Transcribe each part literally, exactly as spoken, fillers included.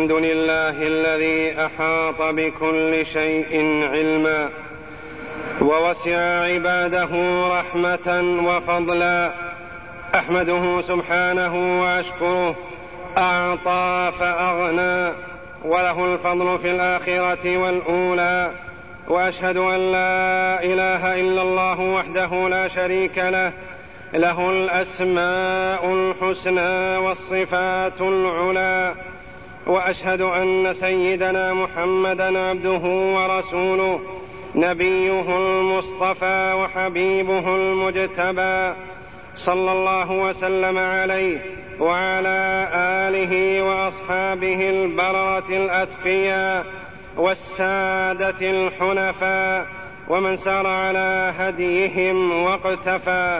الحمد لله الذي أحاط بكل شيء علما ووسع عباده رحمة وفضلا. أحمده سبحانه وأشكره، أعطى فأغنى وله الفضل في الآخرة والأولى. وأشهد أن لا إله إلا الله وحده لا شريك له، له الأسماء الحسنى والصفات العلى. وأشهد أن سيدنا محمدًا عبده ورسوله، نبيه المصطفى وحبيبه المجتبى، صلى الله وسلم عليه وعلى آله وأصحابه البررة الأتقياء والسادة الحنفاء ومن سار على هديهم واقتفى.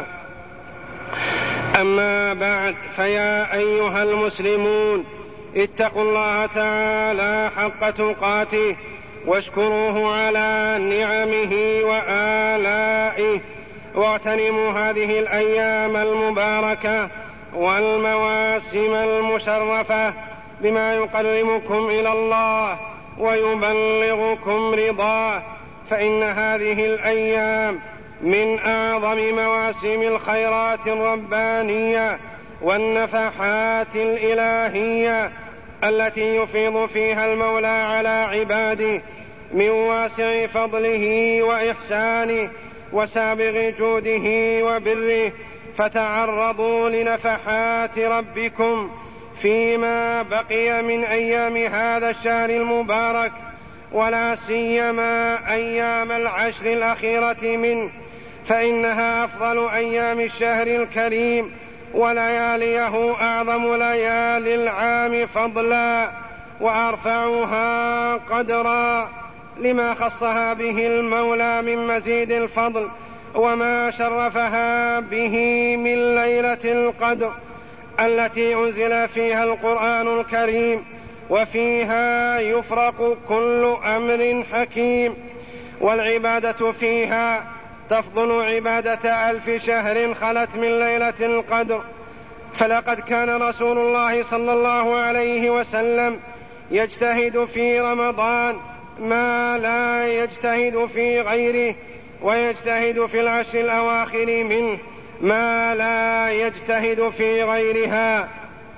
أما بعد، فيا أيها المسلمون، اتقوا الله تعالى حق تقاته واشكروه على نعمه وآلائه، واغتنموا هذه الأيام المباركة والمواسم المشرفة بما يقربكم إلى الله ويبلغكم رضاه، فإن هذه الأيام من أعظم مواسم الخيرات الربانية والنفحات الإلهية التي يفيض فيها المولى على عباده من واسع فضله وإحسانه وسابغ جوده وبره. فتعرضوا لنفحات ربكم فيما بقي من أيام هذا الشهر المبارك، ولا سيما أيام العشر الأخيرة منه، فإنها أفضل أيام الشهر الكريم، ولياليه أعظم ليالي العام فضلا وأرفعها قدرا، لما خصها به المولى من مزيد الفضل وما شرفها به من ليلة القدر التي أنزل فيها القرآن الكريم، وفيها يفرق كل أمر حكيم. والعبادة فيها تفضل عبادة ألف شهر خلت من ليلة القدر. فلقد كان رسول الله صلى الله عليه وسلم يجتهد في رمضان ما لا يجتهد في غيره، ويجتهد في العشر الأواخر منه ما لا يجتهد في غيرها.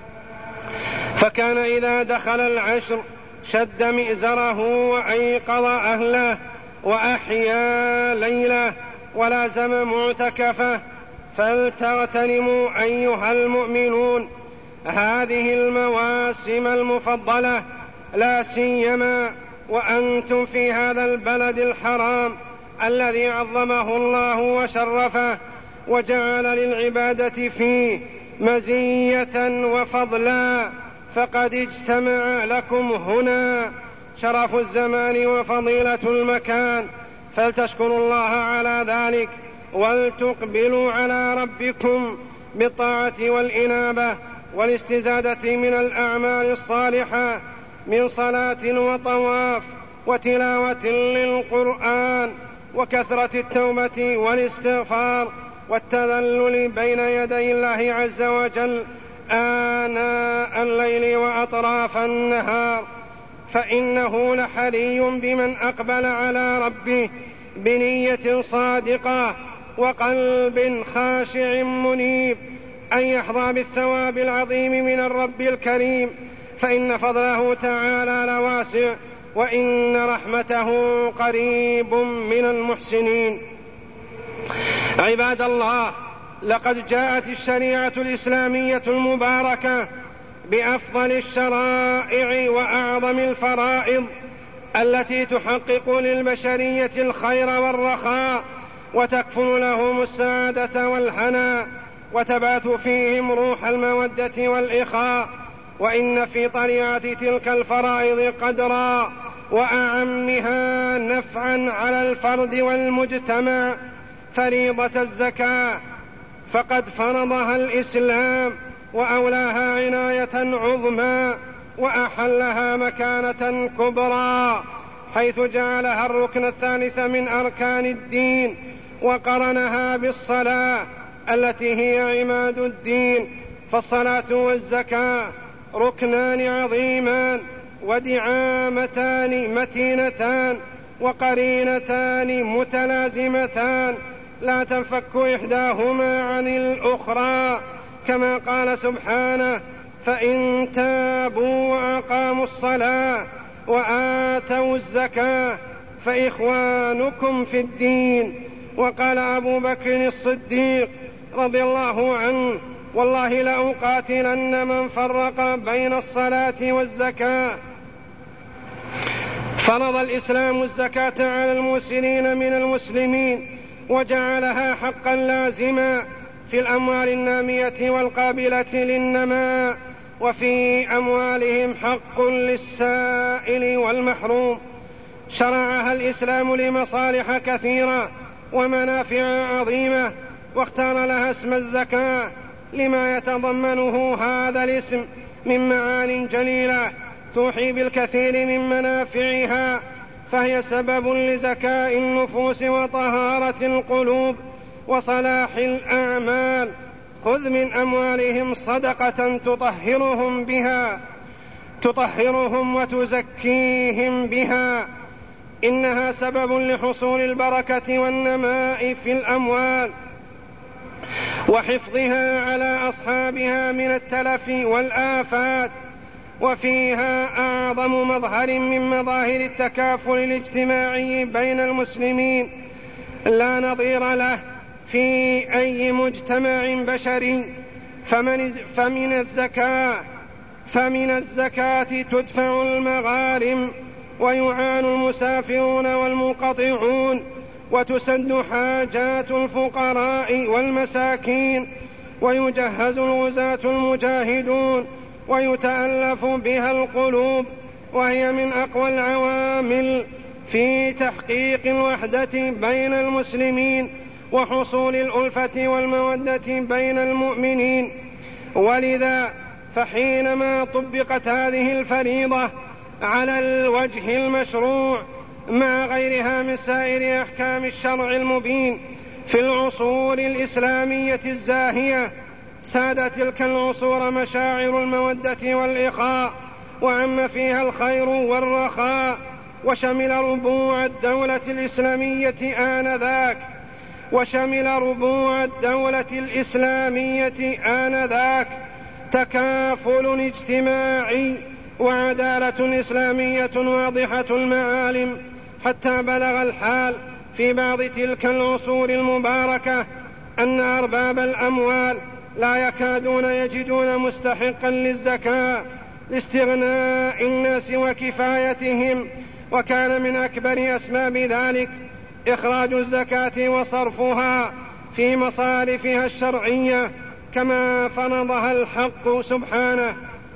فكان إذا دخل العشر شد مئزره وأيقظ أهله وأحيا ليله ولازم معتكفه. فلتغتنموا أيها المؤمنون هذه المواسم المفضلة، لا سيما وأنتم في هذا البلد الحرام الذي عظمه الله وشرفه وجعل للعبادة فيه مزية وفضلا. فقد اجتمع لكم هنا شرف الزمان وفضيلة المكان، فلتشكروا الله على ذلك ولتقبلوا على ربكم بالطاعة والإنابة والاستزادة من الأعمال الصالحة من صلاة وطواف وتلاوة للقرآن وكثرة التوبة والاستغفار والتذلل بين يدي الله عز وجل آناء الليل وأطراف النهار. فإنه لحري بمن أقبل على ربه بنية صادقة وقلب خاشع منيب أن يحظى بالثواب العظيم من الرب الكريم، فإن فضله تعالى لواسع وإن رحمته قريب من المحسنين. عباد الله، لقد جاءت الشريعة الإسلامية المباركة بأفضل الشرائع وأعظم الفرائض التي تحقق للبشرية الخير والرخاء وتكفل لهم السعادة والهناء وتبات فيهم روح المودة والإخاء. وإن في طليعة تلك الفرائض قدرا وأعمها نفعا على الفرد والمجتمع فريضة الزكاة، فقد فرضها الإسلام وأولاها عناية عظمى وأحلها مكانة كبرى، حيث جعلها الركن الثالث من أركان الدين وقرنها بالصلاة التي هي عماد الدين. فالصلاة والزكاة ركنان عظيمان ودعامتان متينتان وقرينتان متلازمتان لا تنفك إحداهما عن الأخرى، كما قال سبحانه: فإن تابوا وأقاموا الصلاة وآتوا الزكاة فإخوانكم في الدين. وقال أبو بكر الصديق رضي الله عنه: والله لأقاتلن من فرق بين الصلاة والزكاة. فرض الإسلام الزكاة على المسلمين من المسلمين وجعلها حقا لازما في الأموال النامية والقابلة للنماء، وفي أموالهم حق للسائل والمحروم. شرعها الإسلام لمصالح كثيرة ومنافع عظيمة، واختار لها اسم الزكاة لما يتضمنه هذا الاسم من معان جليلة توحي بالكثير من منافعها، فهي سبب لزكاء النفوس وطهارة القلوب وصلاح الأعمال. خذ من أموالهم صدقة تطهرهم بها تطهرهم وتزكيهم بها، إنها سبب لحصول البركة والنماء في الأموال وحفظها على أصحابها من التلف والآفات. وفيها أعظم مظهر من مظاهر التكافل الاجتماعي بين المسلمين لا نظير له في أي مجتمع بشري. فمن, فمن الزكاة فمن الزكاة تدفع المغارم ويعان المسافرون والمنقطعون وتسد حاجات الفقراء والمساكين ويجهز الغزاة المجاهدون ويتألف بها القلوب، وهي من أقوى العوامل في تحقيق الوحدة بين المسلمين وحصول الألفة والمودة بين المؤمنين. ولذا فحينما طبقت هذه الفريضة على الوجه المشروع مع غيرها من سائر أحكام الشرع المبين في العصور الإسلامية الزاهية، ساد تلك العصور مشاعر المودة والإخاء، وعم فيها الخير والرخاء، وشمل ربوع الدولة الإسلامية آنذاك وشمل ربوع الدولة الإسلامية آنذاك تكافل اجتماعي وعدالة إسلامية واضحة المعالم، حتى بلغ الحال في بعض تلك العصور المباركة أن أرباب الأموال لا يكادون يجدون مستحقا للزكاة لاستغناء الناس وكفايتهم. وكان من أكبر أسباب ذلك إخراج الزكاة وصرفها في مصارفها الشرعية كما فرضها الحق سبحانه.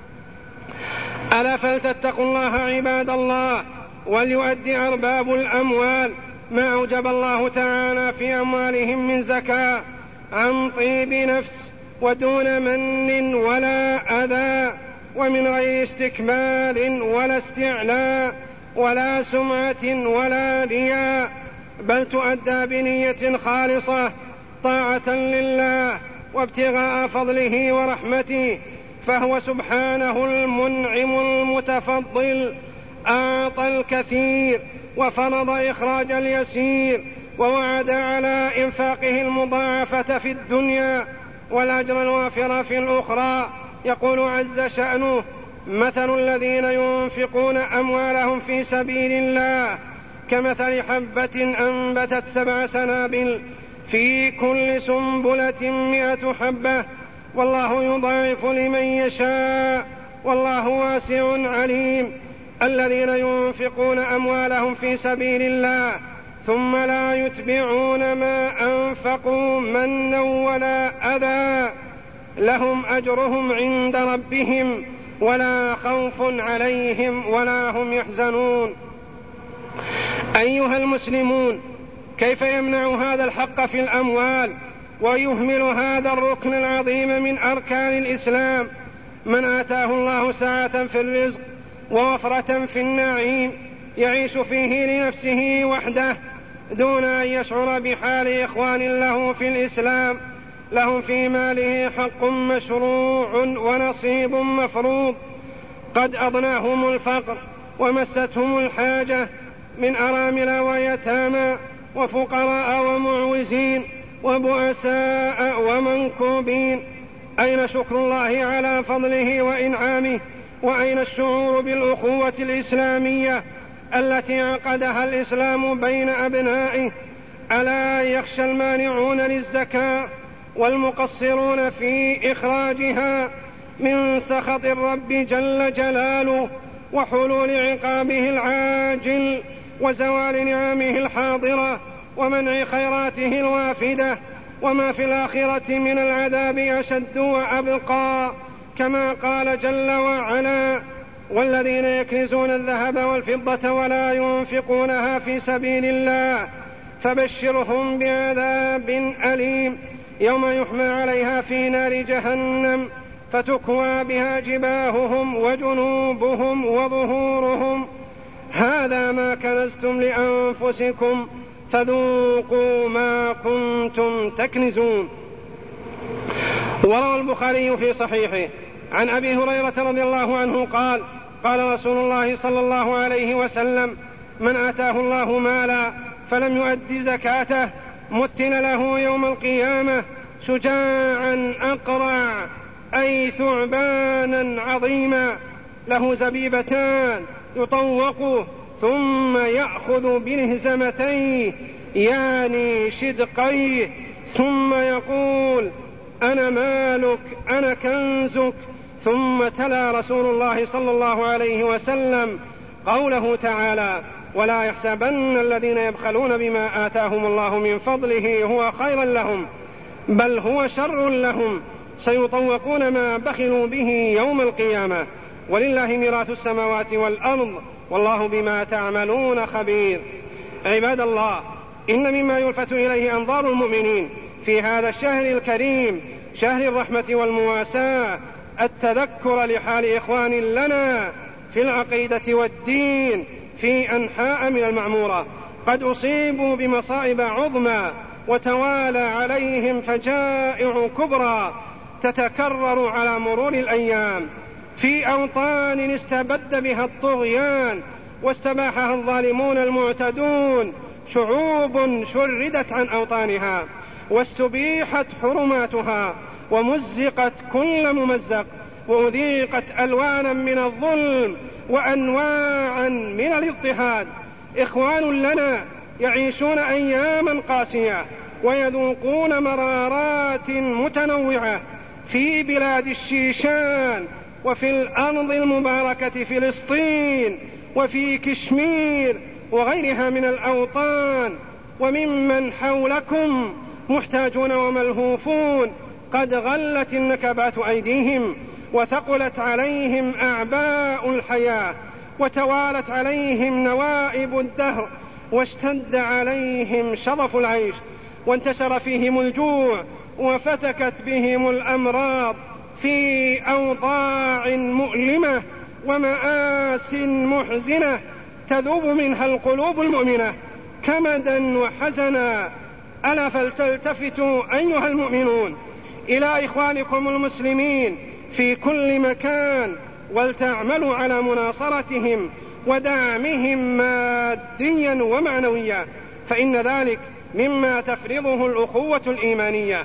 ألا فلتتقوا الله عباد الله، وليؤدي أرباب الأموال ما أوجب الله تعالى في أموالهم من زكاة عن طيب نفس ودون من ولا أذى، ومن غير استكمال ولا استعلاء ولا سمعة ولا رياء، بل تؤدى بنية خالصة طاعة لله وابتغاء فضله ورحمته، فهو سبحانه المنعم المتفضل أعطى الكثير وفرض إخراج اليسير، ووعد على إنفاقه المضاعفة في الدنيا والأجر الوافر في الأخرى. يقول عز شأنه: مثل الذين ينفقون أموالهم في سبيل الله كمثل حبة أنبتت سبع سنابل في كل سنبلة مئة حبة والله يضاعف لمن يشاء والله واسع عليم. الذين ينفقون أموالهم في سبيل الله ثم لا يتبعون ما أنفقوا منا ولا أذى لهم أجرهم عند ربهم ولا خوف عليهم ولا هم يحزنون. أيها المسلمون، كيف يمنع هذا الحق في الأموال ويهمل هذا الركن العظيم من أركان الإسلام؟ من آتاه الله سعة في الرزق ووفرة في النعيم يعيش فيه لنفسه وحده دون أن يشعر بحال إخوان له في الإسلام لهم في ماله حق مشروع ونصيب مفروض، قد أضناهم الفقر ومستهم الحاجة من أرامل ويتامى وفقراء ومعوزين وبؤساء ومنكوبين. أين شكر الله على فضله وإنعامه؟ وأين الشعور بالأخوة الإسلامية التي عقدها الإسلام بين أبنائه؟ ألا يخشى المانعون للزكاة والمقصرون في إخراجها من سخط الرب جل جلاله وحلول عقابه العاجل وزوال نعمه الحاضرة ومنع خيراته الوافدة، وما في الآخرة من العذاب أشد وأبقى، كما قال جل وعلا: والذين يكنزون الذهب والفضة ولا ينفقونها في سبيل الله فبشرهم بعذاب أليم يوم يحمى عليها في نار جهنم فتكوى بها جباههم وجنوبهم وظهورهم هذا ما كنزتم لأنفسكم فذوقوا ما كنتم تكنزون. وروى البخاري في صحيحه عن أبي هريرة رضي الله عنه قال: قال رسول الله صلى الله عليه وسلم: من آتاه الله مالا فلم يؤد زكاته مثل له يوم القيامة شجاعا أقرع، أي ثعبانا عظيما له زبيبتان يطوقه ثم يأخذ بلهزمتيه يعني شدقيه ثم يقول: أنا مالك أنا كنزك. ثم تلا رسول الله صلى الله عليه وسلم قوله تعالى: ولا يحسبن الذين يبخلون بما آتاهم الله من فضله هو خيرا لهم بل هو شر لهم سيطوقون ما بخلوا به يوم القيامة ولله ميراث السماوات والأرض والله بما تعملون خبير. عباد الله، إن مما يلفت إليه أنظار المؤمنين في هذا الشهر الكريم شهر الرحمة والمواساة التذكر لحال إخوان لنا في العقيدة والدين في أنحاء من المعمورة قد أصيبوا بمصائب عظمى وتوالى عليهم فجائع كبرى تتكرر على مرور الأيام في أوطان استبد بها الطغيان واستباحها الظالمون المعتدون، شعوب شردت عن أوطانها واستبيحت حرماتها ومزقت كل ممزق وأذيقت ألوانا من الظلم وأنواعا من الاضطهاد. إخوان لنا يعيشون أياما قاسية ويذوقون مرارات متنوعة في بلاد الشيشان وفي الأرض المباركة فلسطين وفي كشمير وغيرها من الأوطان، وممن حولكم محتاجون وملهوفون قد غلت النكبات أيديهم وثقلت عليهم أعباء الحياة وتوالت عليهم نوائب الدهر واشتد عليهم شظف العيش وانتشر فيهم الجوع وفتكت بهم الأمراض في أوضاع مؤلمة ومآس محزنة تذوب منها القلوب المؤمنة كمدا وحزنا. ألا فلتلتفتوا أيها المؤمنون إلى إخوانكم المسلمين في كل مكان ولتعملوا على مناصرتهم ودعمهم ماديا ومعنويا، فإن ذلك مما تفرضه الأخوة الإيمانية.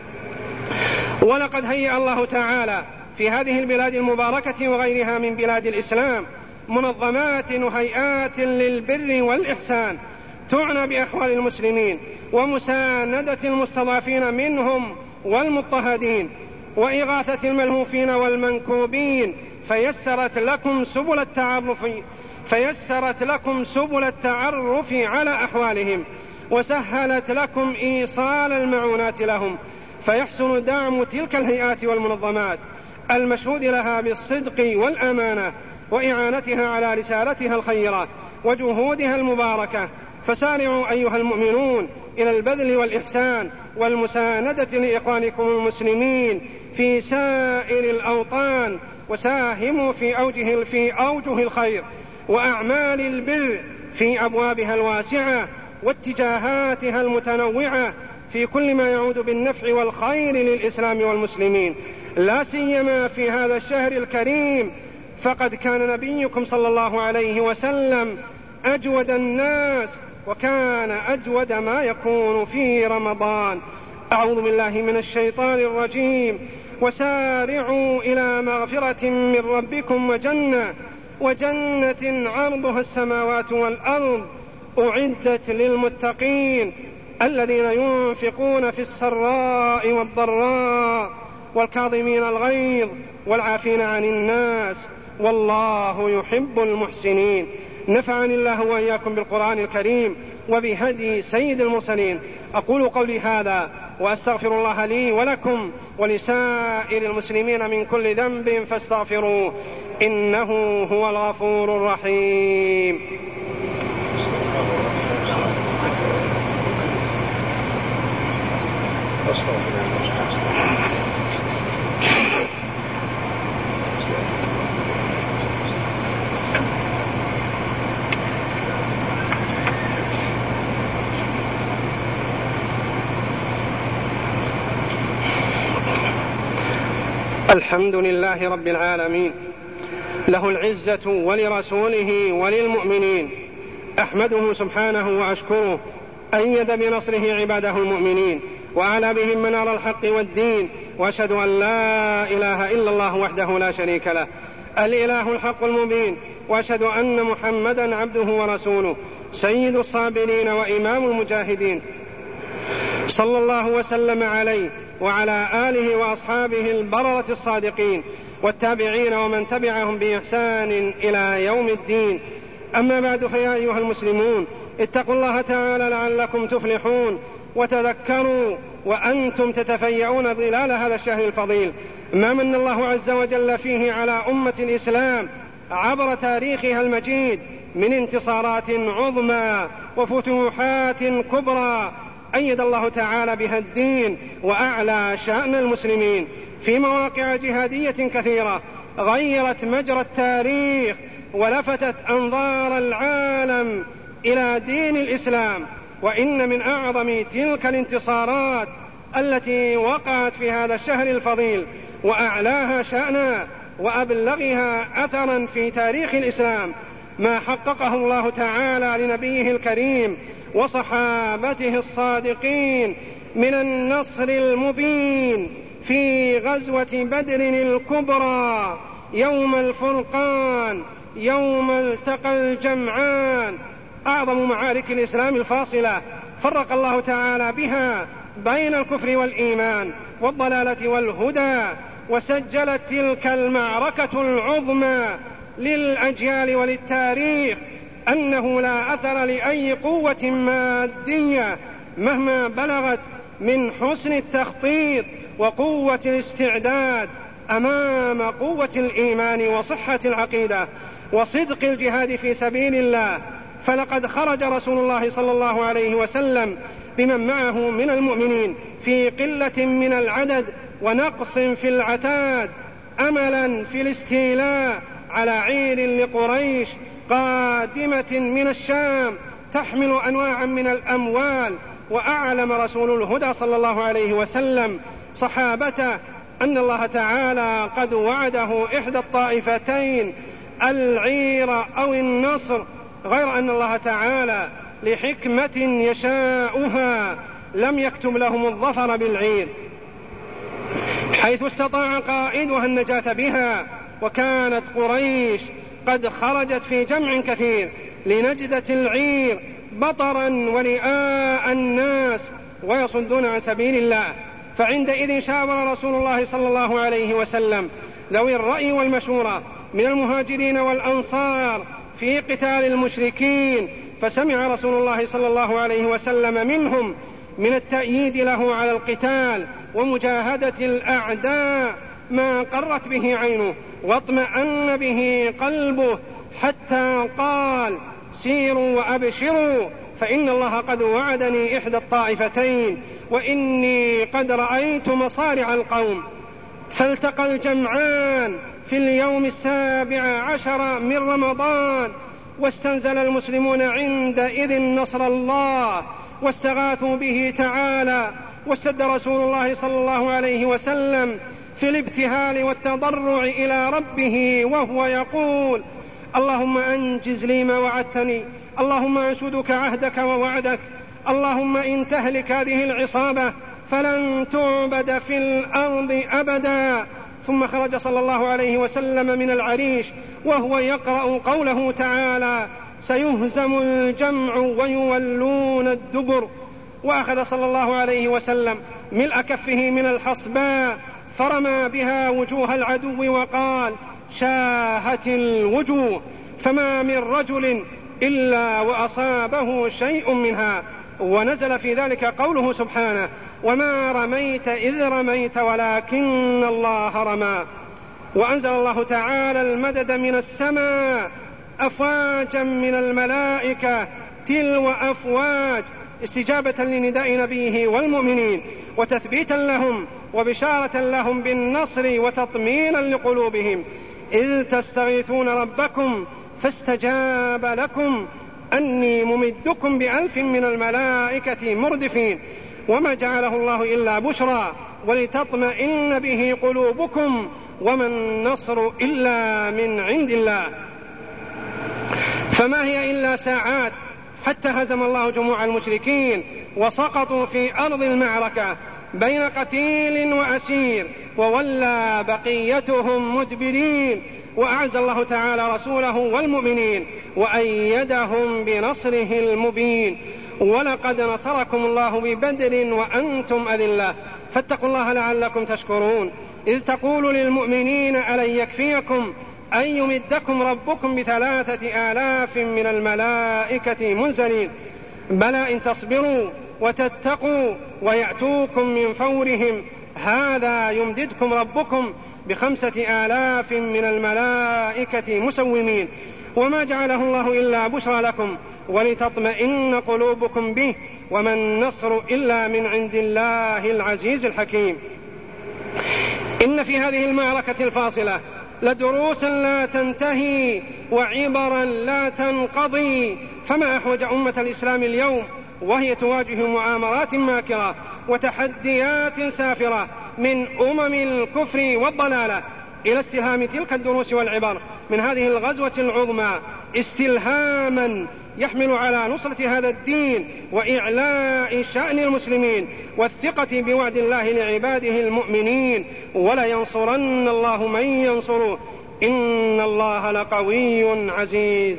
ولقد هيأ الله تعالى في هذه البلاد المباركة وغيرها من بلاد الإسلام منظمات وهيئات للبر والإحسان تعنى بأحوال المسلمين ومساندة المستضعفين منهم والمضطهدين وإغاثة الملهوفين والمنكوبين، فيسرت لكم سبل التعرف فيسرت لكم سبل التعرف على أحوالهم وسهلت لكم إيصال المعونات لهم، فيحسن دعم تلك الهيئات والمنظمات المشهود لها بالصدق والأمانة وإعانتها على رسالتها الخيرة وجهودها المباركة. فسارعوا أيها المؤمنون إلى البذل والإحسان والمساندة لإخوانكم المسلمين في سائر الأوطان، وساهموا في أوجه, في أوجه الخير وأعمال البر في أبوابها الواسعة واتجاهاتها المتنوعة في كل ما يعود بالنفع والخير للإسلام والمسلمين، لا سيما في هذا الشهر الكريم فقد كان نبيكم صلى الله عليه وسلم أجود الناس، وكان أجود ما يكون في رمضان. أعوذ بالله من الشيطان الرجيم. وسارعوا إلى مغفرة من ربكم وجنة وجنة عرضها السماوات والأرض أعدت للمتقين الذين ينفقون في السراء والضراء والكاظمين الغيظ والعافين عن الناس والله يحب المحسنين. نفعني الله وإياكم بالقرآن الكريم وبهدي سيد المرسلين. أقول قولي هذا وأستغفر الله لي ولكم ولسائر المسلمين من كل ذنب فاستغفروه إنه هو الغفور الرحيم. الحمد لله رب العالمين، له العزة ولرسوله وللمؤمنين. أحمده سبحانه وأشكره، أيد بنصره عباده المؤمنين وعلى بهم منار الحق والدين، وأشهد أن لا إله إلا الله وحده لا شريك له الإله الحق المبين، وأشهد أن محمدا عبده ورسوله سيد الصابرين وإمام المجاهدين، صلى الله وسلم عليه وعلى آله وأصحابه البررة الصادقين والتابعين ومن تبعهم بإحسان إلى يوم الدين. أما بعد، فيا أيها المسلمون اتقوا الله تعالى لعلكم تفلحون، وتذكروا وأنتم تتفيئون ظلال هذا الشهر الفضيل ما من الله عز وجل فيه على أمة الإسلام عبر تاريخها المجيد من انتصارات عظمى وفتوحات كبرى أيد الله تعالى بها الدين وأعلى شأن المسلمين في مواقع جهادية كثيرة غيرت مجرى التاريخ ولفتت أنظار العالم إلى دين الإسلام. وإن من أعظم تلك الانتصارات التي وقعت في هذا الشهر الفضيل وأعلاها شأنا وأبلغها أثرا في تاريخ الإسلام ما حققه الله تعالى لنبيه الكريم وصحابته الصادقين من النصر المبين في غزوة بدر الكبرى يوم الفرقان، يوم التقى الجمعان، أعظم معارك الإسلام الفاصلة فرق الله تعالى بها بين الكفر والإيمان والضلالة والهدى، وسجلت تلك المعركة العظمى للأجيال وللتاريخ أنه لا أثر لأي قوة مادية مهما بلغت من حسن التخطيط وقوة الاستعداد أمام قوة الإيمان وصحة العقيدة وصدق الجهاد في سبيل الله. فلقد خرج رسول الله صلى الله عليه وسلم بمن معه من المؤمنين في قلة من العدد ونقص في العتاد أملا في الاستيلاء على عير لقريش قادمة من الشام تحمل أنواعا من الأموال. وأعلم رسول الهدى صلى الله عليه وسلم صحابته أن الله تعالى قد وعده إحدى الطائفتين العير أو النصر، غير أن الله تعالى لحكمة يشاؤها لم يكتب لهم الظفر بالعير، حيث استطاع قائدها النجاة بها. وكانت قريش قد خرجت في جمع كثير لنجدة العير بطرا ورئاء الناس ويصدون عن سبيل الله. فعندئذ شاور رسول الله صلى الله عليه وسلم ذوي الرأي والمشورة من المهاجرين والأنصار في قتال المشركين، فسمع رسول الله صلى الله عليه وسلم منهم من التأييد له على القتال ومجاهدة الأعداء ما قرت به عينه واطمأن به قلبه، حتى قال: سيروا وأبشروا فإن الله قد وعدني إحدى الطائفتين وإني قد رأيت مصارع القوم. فالتقى الجمعان في اليوم السابع عشر من رمضان، واستنزل المسلمون عندئذ نصر الله واستغاثوا به تعالى، واستد رسول الله صلى الله عليه وسلم في الابتهال والتضرع إلى ربه وهو يقول: اللهم أنجز لي ما وعدتني، اللهم أنشدك عهدك ووعدك، اللهم إن تهلك هذه العصابة فلن تعبد في الأرض أبدا. ثم خرج صلى الله عليه وسلم من العريش وهو يقرأ قوله تعالى: سيهزم الجمع ويولون الدبر. وأخذ صلى الله عليه وسلم ملء كفه من الحصباء فرمى بها وجوه العدو وقال: شاهت الوجوه، فما من رجل إلا وأصابه شيء منها. ونزل في ذلك قوله سبحانه: وما رميت إذ رميت ولكن الله رمى. وأنزل الله تعالى المدد من السماء أفواجا من الملائكة تلو أفواج، استجابة لنداء نبيه والمؤمنين وتثبيتا لهم وبشارة لهم بالنصر وتطمينا لقلوبهم: إذ تستغيثون ربكم فاستجاب لكم أني ممدكم بألف من الملائكة مردفين. وما جعله الله إلا بشرى ولتطمئن به قلوبكم وما النصر إلا من عند الله. فما هي إلا ساعات حتى هزم الله جموع المشركين وسقطوا في أرض المعركة بين قتيل وأسير، وولى بقيتهم مدبرين، وأعز الله تعالى رسوله والمؤمنين وأيدهم بنصره المبين. ولقد نصركم الله ببدر وأنتم أذلة فاتقوا الله لعلكم تشكرون، إذ تقول للمؤمنين: ألن يكفيكم أن يمدكم ربكم بثلاثة آلاف من الملائكة منزلين؟ بلى إن تصبروا وتتقوا ويأتوكم من فورهم هذا يمددكم ربكم بخمسة آلاف من الملائكة مسومين. وما جعله الله إلا بشرى لكم ولتطمئن قلوبكم به، وما النصر إلا من عند الله العزيز الحكيم. إن في هذه المعركة الفاصلة لدروسا لا تنتهي وعبرا لا تنقضي، فما أحوج أمة الإسلام اليوم وهي تواجه مؤامرات ماكرة وتحديات سافرة من أمم الكفر والضلالة إلى استلهام تلك الدروس والعبر من هذه الغزوة العظمى، استلهاما يحمل على نصرة هذا الدين وإعلاء شأن المسلمين والثقة بوعد الله لعباده المؤمنين: ولا ينصرن الله من ينصره إن الله لقوي عزيز.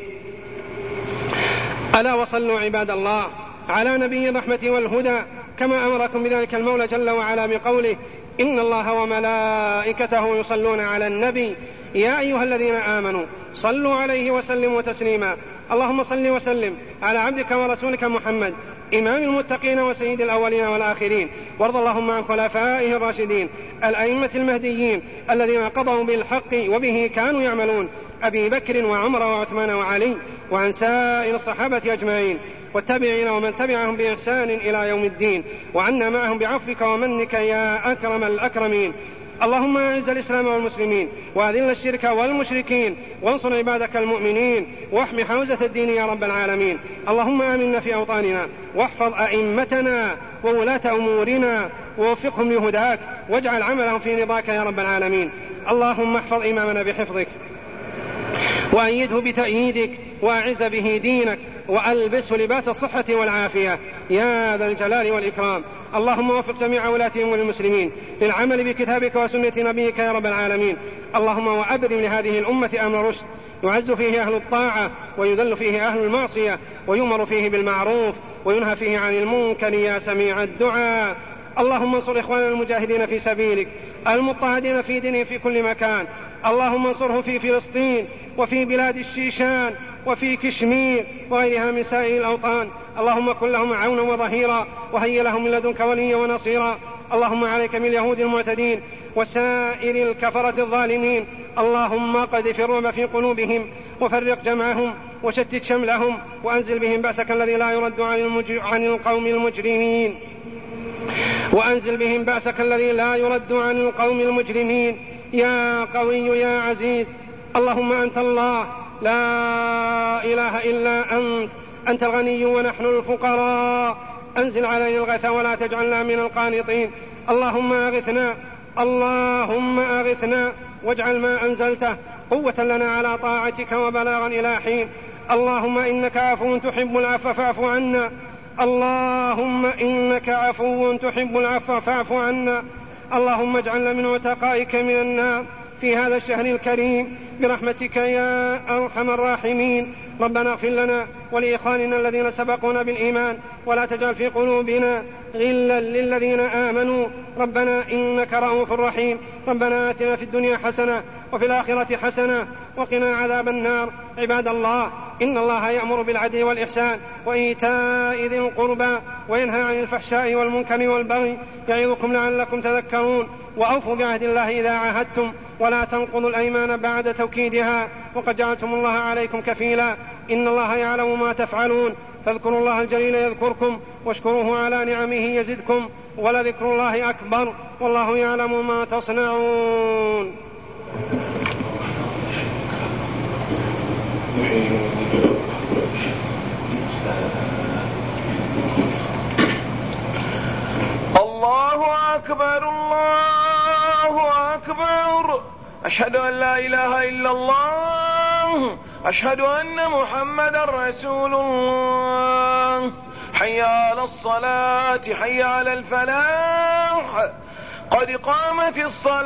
ألا وصلوا عباد الله على نبي الرحمة والهدى كما أمركم بذلك المولى جل وعلا بقوله: إن الله وملائكته يصلون على النبي يا أيها الذين آمنوا صلوا عليه وسلموا تسليما. اللهم صل وسلم على عبدك ورسولك محمد إمام المتقين وسيد الأولين والآخرين، وارض اللهم عن خلفائه الراشدين الأئمة المهديين الذين قضوا بالحق وبه كانوا يعملون، أبي بكر وعمر وعثمان وعلي، وعن سائر الصحابة أجمعين والتابعين ومن تبعهم بإحسان إلى يوم الدين، وعنا معهم بعفوك ومنك يا أكرم الأكرمين. اللهم أعز الإسلام والمسلمين وأذل الشرك والمشركين وانصر عبادك المؤمنين واحمِ حوزة الدين يا رب العالمين. اللهم آمنا في أوطاننا واحفظ أئمتنا وولاة أمورنا ووفقهم لهداك واجعل عملهم في رضاك يا رب العالمين. اللهم احفظ إمامنا بحفظك وأيده بتأييدك وأعز به دينك وألبسه لباس الصحة والعافية يا ذا الجلال والإكرام. اللهم وفق جميع ولاة أمور المسلمين للعمل بكتابك وسنة نبيك يا رب العالمين. اللهم وأبرم لهذه الأمة أمر رشد يعز فيه أهل الطاعة ويذل فيه أهل المعصية ويؤمر فيه بالمعروف وينهى فيه عن المنكر يا سميع الدعاء. اللهم انصر إخواننا المجاهدين في سبيلك المضطهدين في دينهم في كل مكان. اللهم انصرهم في فلسطين وفي بلاد الشيشان وفي كشمير وغيرها من سائر الأوطان. اللهم كن لهم عونا وظهيرا وهيئ لهم من لدنك وليا ونصيرا. اللهم عليك من اليهود المعتدين وسائر الكفرة الظالمين. اللهم قذف الرعب في قلوبهم وفرق جمعهم وشتت شملهم وأنزل بهم بأسك الذي لا يرد عن, المج... عن القوم المجرمين وأنزل بهم بأسك الذي لا يرد عن القوم المجرمين يا قوي يا عزيز. اللهم أنت الله لا إله إلا أنت، أنت الغني ونحن الفقراء، أنزل علينا الغيث ولا تجعلنا من القانطين. اللهم أغثنا اللهم أغثنا واجعل ما أنزلته قوة لنا على طاعتك وبلاغا إلى حين. اللهم إنك عفو تحب العفو فاعف عنا. اللهم إنك عفو تحب العفو فاعف عنا. اللهم اجعلنا من عتقائك من النار في هذا الشهر الكريم برحمتك يا أرحم الراحمين. ربنا اغفر لنا ولإخواننا الذين سبقونا بالإيمان ولا تجعل في قلوبنا غلا للذين آمنوا ربنا إنك رؤوف رحيم. ربنا آتنا في الدنيا حسنة وفي الآخرة حسنة وقنا عذاب النار. عباد الله، إن الله يأمر بالعدل والإحسان وإيتاء ذي القربى وينهى عن الفحشاء والمنكر والبغي يعظكم لعلكم تذكرون. وأوفوا بعهد الله إذا عاهدتم ولا تنقضوا الأيمان بعد توكيدها وقد جعلتم الله عليكم كفيلا. إن الله يعلم ما تفعلون فاذكروا الله الجليل يذكركم واشكروه على نعمه يزدكم ولذكر الله أكبر والله يعلم ما تصنعون. الله أكبر الله أكبر. أشهد أن لا إله إلا الله. أشهد أن محمدا رسول الله. حي على الصلاة حي على الفلاح قد قامت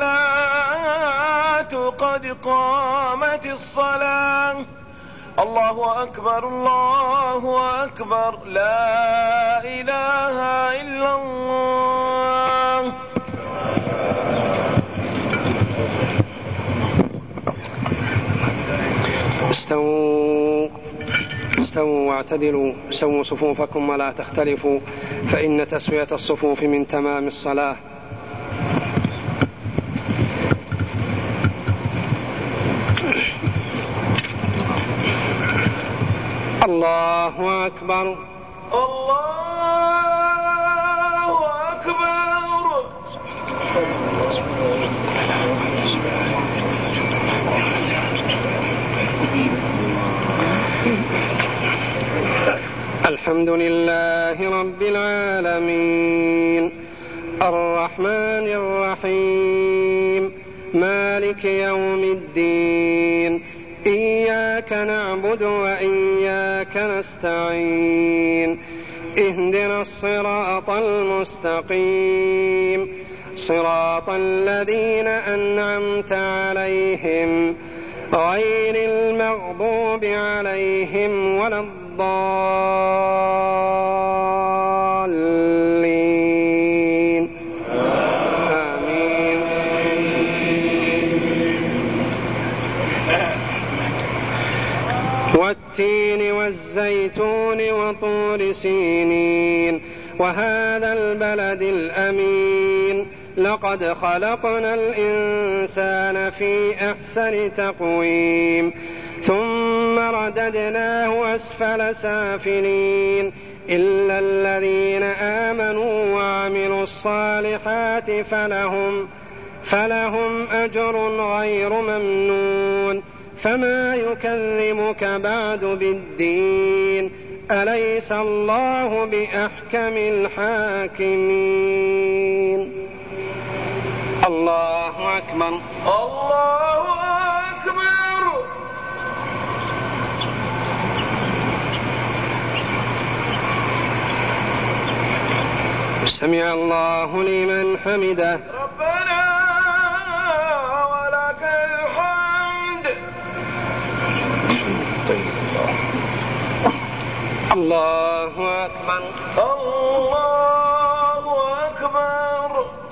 الصلاة قد قامت الصلاة. الله أكبر الله أكبر لا إله إلا الله. استووا استووا واعتدلوا سووا صفوفكم ولا تختلفوا فإن تسوية الصفوف من تمام الصلاة. الله أكبر الله أكبر. الحمد لله رب العالمين الرحمن الرحيم مالك يوم الدين إياك نعبد وإياك نستعين اهدنا الصراط المستقيم صراط الذين أنعمت عليهم غير المغضوب عليهم ولا الضالين آمين. والتين والزيتون وطور سينين وهذا البلد الأمين لقد خلقنا الإنسان في أحسن تقويم ثم رددناه أسفل سافلين إلا الذين آمنوا وعملوا الصالحات فلهم, فلهم أجر غير ممنون. فما يكذبك بعد بالدين أليس الله بأحكم الحاكمين. الله أكبر الله أكبر. سمع الله لمن حمده ربنا ولك الحمد. الله أكبر الله أكبر.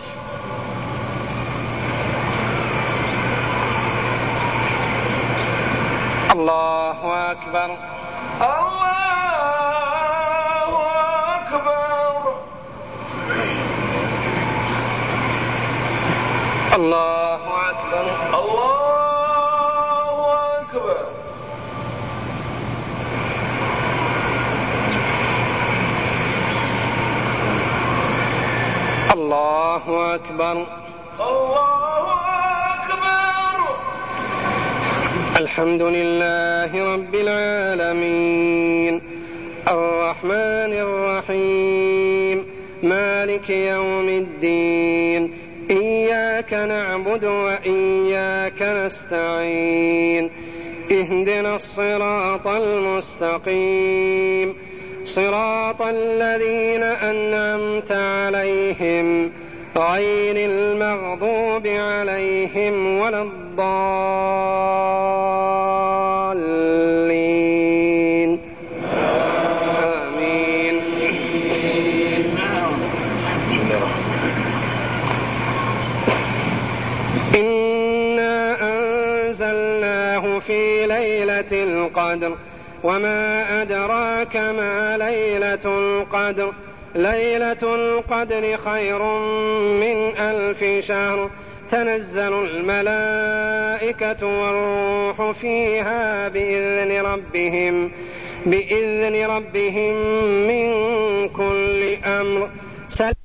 الله أكبر الله أكبر. الله أكبر الله أكبر. الله أكبر الله أكبر. الحمد لله رب العالمين الرحمن الرحيم مالك يوم الدين إياك إياك نعبد وإياك نستعين اهدنا الصراط المستقيم صراط الذين أنعمت عليهم غير المغضوب عليهم ولا الضالين آمين. إنا أنزلناه في ليلة القدر وما أدراك ما ليلة القدر ليلة القدر خير من ألف شهر تنزل الملائكة والروح فيها بإذن ربهم بإذن ربهم من كل أمر.